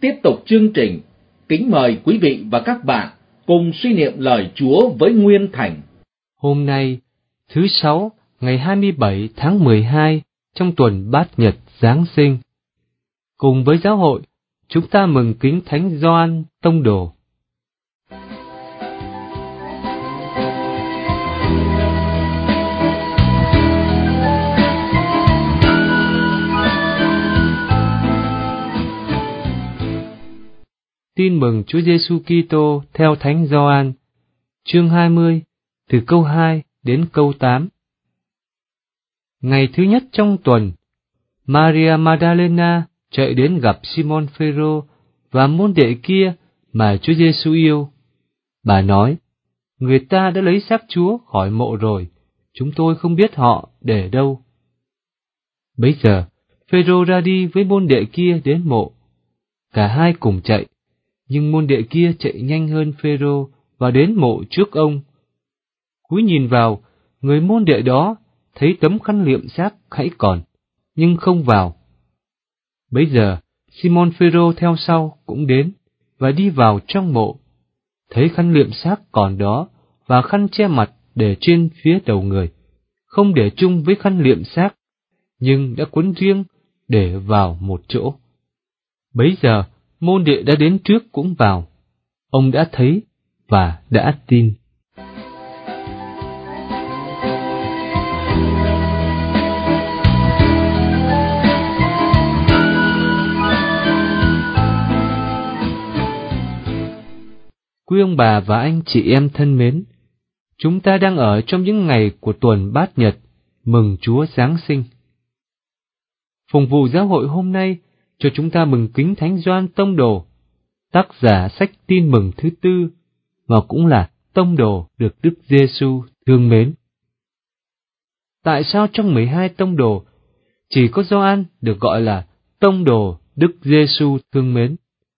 tiếp tục chương trình, kính mời quý vị và các bạn cùng suy niệm lời Chúa với Nguyên Thành. Hôm nay, thứ Sáu, ngày 27 tháng 12, trong tuần Bát Nhật Giáng sinh, cùng với giáo hội, chúng ta mừng kính Thánh Gioan Tông Đồ. Tin mừng Chúa Giêsu Kitô theo Thánh Gioan, chương 20, từ câu 2 đến câu 8. Ngày thứ nhất trong tuần, Maria Magdalena chạy đến gặp Simon Phêrô và môn đệ kia mà Chúa Giêsu yêu. Bà nói: người ta đã lấy xác Chúa khỏi mộ rồi, chúng tôi không biết họ để đâu. Bấy giờ, Phêrô ra đi với môn đệ kia đến mộ. Cả hai cùng chạy, nhưng môn đệ kia chạy nhanh hơn Phêrô và đến mộ trước ông. Cúi nhìn vào, người môn đệ đó thấy tấm khăn liệm xác hãy còn, nhưng không vào. Bấy giờ, Simon Phêrô theo sau cũng đến và đi vào trong mộ, thấy khăn liệm xác còn đó và khăn che mặt để trên phía đầu người, không để chung với khăn liệm xác, nhưng đã quấn riêng để vào một chỗ. Bấy giờ, môn đệ đã đến trước cũng vào. Ông đã thấy và đã tin. Quý ông bà và anh chị em thân mến, chúng ta đang ở trong những ngày của tuần Bát Nhật, mừng Chúa Giáng sinh. Phụng vụ giáo hội hôm nay cho chúng ta mừng kính Thánh Gioan Tông Đồ, tác giả sách Tin mừng thứ tư, và cũng là tông đồ được Đức Giêsu thương mến. Tại sao trong 12 tông đồ, chỉ có Gioan được gọi là tông đồ Đức Giêsu thương mến?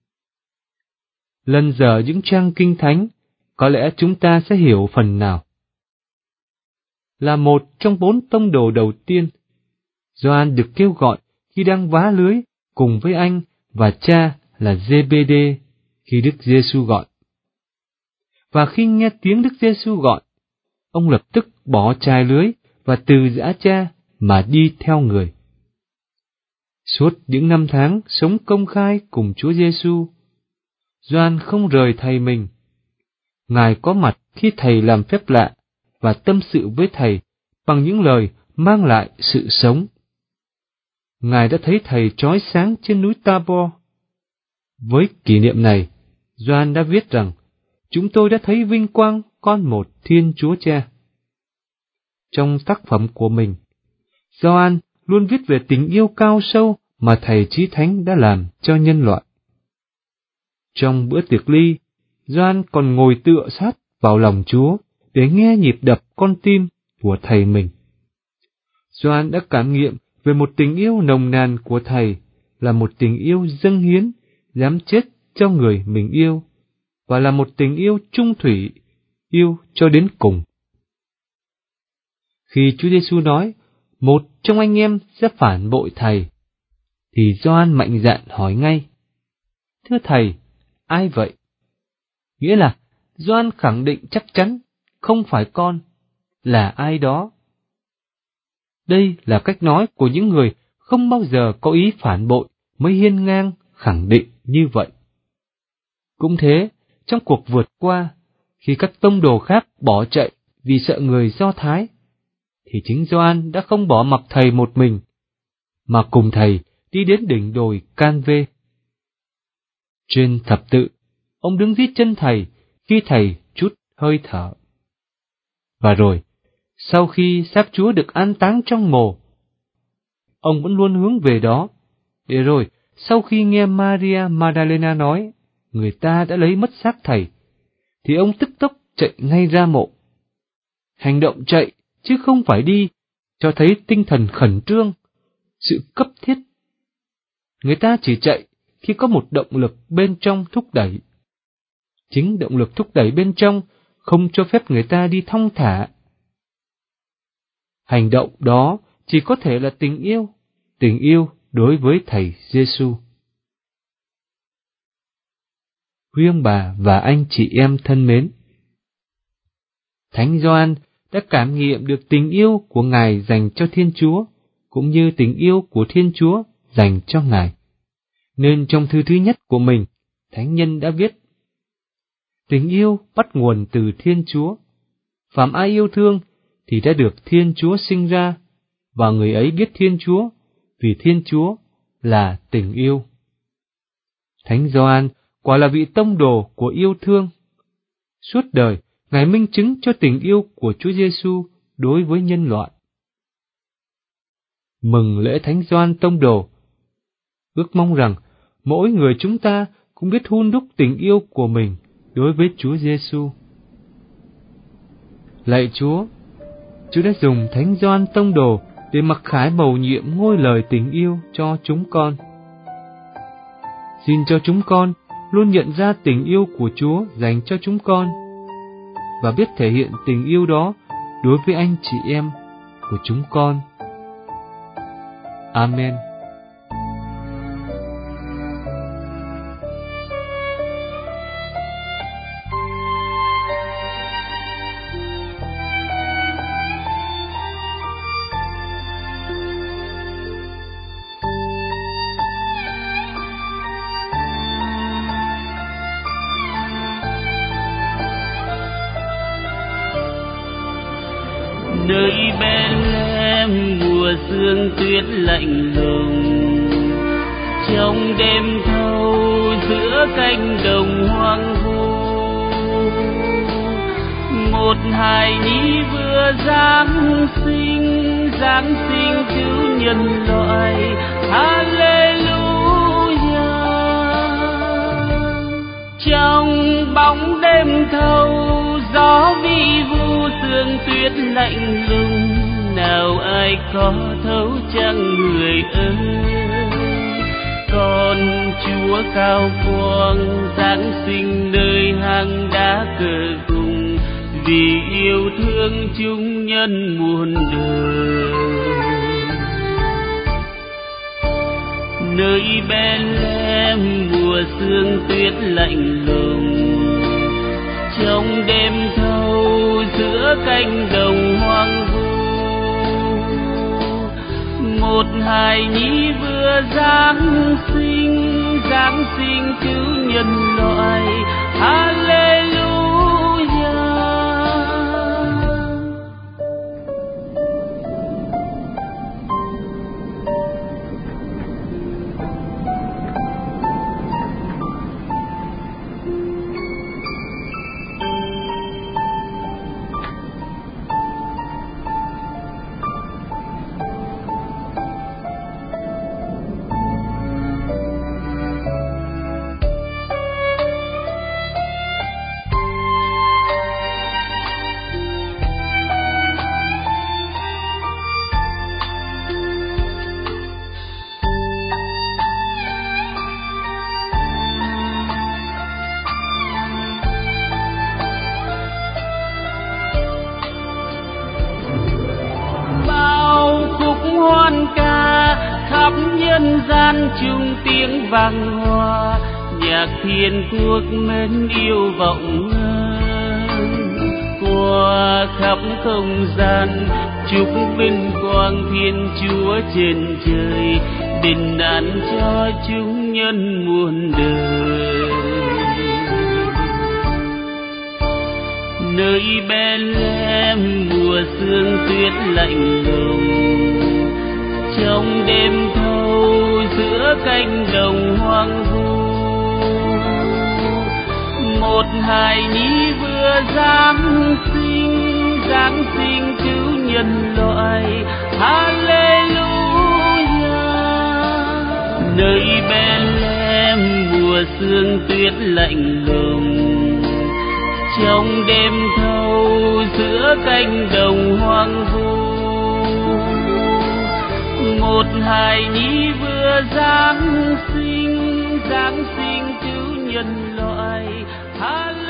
Lần dở những trang kinh thánh, có lẽ chúng ta sẽ hiểu phần nào. Là một trong 4 tông đồ đầu tiên, Gioan được kêu gọi khi đang vá lưới cùng với anh và cha là Giê-bê-đê khi Đức Giêsu gọi. Và khi nghe tiếng Đức Giêsu gọi, ông lập tức bỏ chài lưới và từ giã cha mà đi theo người. Suốt những năm tháng sống công khai cùng Chúa Giêsu, Gioan không rời thầy mình. Ngài có mặt khi thầy làm phép lạ và tâm sự với thầy bằng những lời mang lại sự sống. Ngài đã thấy thầy chói sáng trên núi Tabor. Với kỷ niệm này, Gioan đã viết rằng: chúng tôi đã thấy vinh quang con một Thiên Chúa Cha. Trong tác phẩm của mình, Gioan luôn viết về tình yêu cao sâu mà Thầy Chí Thánh đã làm cho nhân loại. Trong bữa tiệc ly, Gioan còn ngồi tựa sát vào lòng Chúa để nghe nhịp đập con tim của Thầy mình. Gioan đã cảm nghiệm về một tình yêu nồng nàn của Thầy, là một tình yêu dâng hiến, dám chết cho người mình yêu, và là một tình yêu trung thủy, yêu cho đến cùng. Khi Chúa Giêsu nói, một trong anh em sẽ phản bội Thầy, thì Gioan mạnh dạn hỏi ngay: thưa Thầy, ai vậy? Nghĩa là Gioan khẳng định chắc chắn không phải con, là ai đó. Đây là cách nói của những người không bao giờ có ý phản bội mới hiên ngang khẳng định như vậy. Cũng thế, trong cuộc vượt qua, khi các tông đồ khác bỏ chạy vì sợ người Do Thái, thì chính Gioan đã không bỏ mặc Thầy một mình, mà cùng Thầy đi đến đỉnh đồi Can-vê. Trên thập tự, ông đứng dưới chân Thầy khi Thầy trút hơi thở. Và rồi, sau khi xác Chúa được an táng trong mồ, ông vẫn luôn hướng về đó, để rồi sau khi nghe Maria Magdalena nói người ta đã lấy mất xác Thầy, thì ông tức tốc chạy ngay ra mộ. Hành động chạy chứ không phải đi, cho thấy tinh thần khẩn trương, sự cấp thiết. Người ta chỉ chạy khi có một động lực bên trong thúc đẩy. Chính động lực thúc đẩy bên trong không cho phép người ta đi thong thả. Hành động đó chỉ có thể là tình yêu đối với Thầy Giêsu. quý ông bà và anh chị em thân mến. Thánh Gioan đã cảm nghiệm được tình yêu của Ngài dành cho Thiên Chúa, cũng như tình yêu của Thiên Chúa dành cho Ngài. Nên trong thư thứ nhất của mình, Thánh Nhân đã viết: tình yêu bắt nguồn từ Thiên Chúa. Phàm ai yêu thương thì đã được Thiên Chúa sinh ra, và người ấy biết Thiên Chúa, vì Thiên Chúa là tình yêu. Thánh Gioan quả là vị tông đồ của yêu thương. Suốt đời, Ngài minh chứng cho tình yêu của Chúa Giêsu đối với nhân loại. Mừng lễ Thánh Gioan tông đồ. Ước mong rằng mỗi người chúng ta cũng biết hun đúc tình yêu của mình đối với Chúa Giêsu. Lạy Chúa, Chúa đã dùng Thánh Gioan tông đồ để mặc khải mầu nhiệm ngôi lời tình yêu cho chúng con. Xin cho chúng con luôn nhận ra tình yêu của Chúa dành cho chúng con, và biết thể hiện tình yêu đó đối với anh chị em của chúng con. Amen. Nơi Bethlehem mùa sương tuyết lạnh lùng, trong đêm thâu giữa cánh đồng hoang vu, một hài nhi vừa giáng sinh cứu nhân loại. Hallelujah. Trong bóng đêm thâu, gió vi vu sương tuyết lạnh lùng, nào ai có thấu chăng người ơi? Con Chúa cao quang giáng sinh nơi hang đá cờ cùng, vì yêu thương chúng nhân muôn đời. Nơi Bethlehem mùa sương tuyết lạnh lùng, trong đêm thâu giữa cánh đồng hoang vu, một hài nhi vừa giáng sinh cứu nhân loại. Hallelujah. Hoan ca khắp nhân gian chung tiếng vang hoa, nhạc thiên quốc mến yêu vọng ngân. Qua khắp không gian chúc vinh quang Thiên Chúa trên trời, bình an cho chúng nhân muôn đời. Nơi Bethlehem mùa sương tuyết lạnh lùng, trong đêm thâu giữa cánh đồng hoang vu, một hài nhi vừa giáng sinh cứu nhân loại. Hallelujah. Nơi Bethlehem mùa sương tuyết lạnh lùng, trong đêm thâu giữa cánh đồng hoang vu, một hài nhi vừa giáng sinh cứu nhân loại.